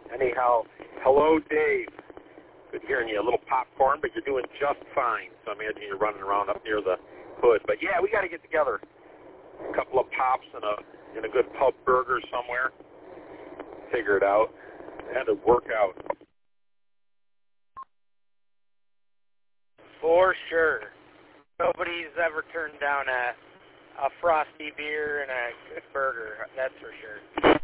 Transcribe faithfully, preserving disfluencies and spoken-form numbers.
Anyhow, hello, Dave. Good hearing you. A little popcorn, but you're doing just fine. So I imagine you're running around up near the hood. But yeah, we got to get together. A couple of pops and a and a good pub burger somewhere. Figure it out. Had to work out. For sure. Nobody's ever turned down a a frosty beer and a good burger. That's for sure.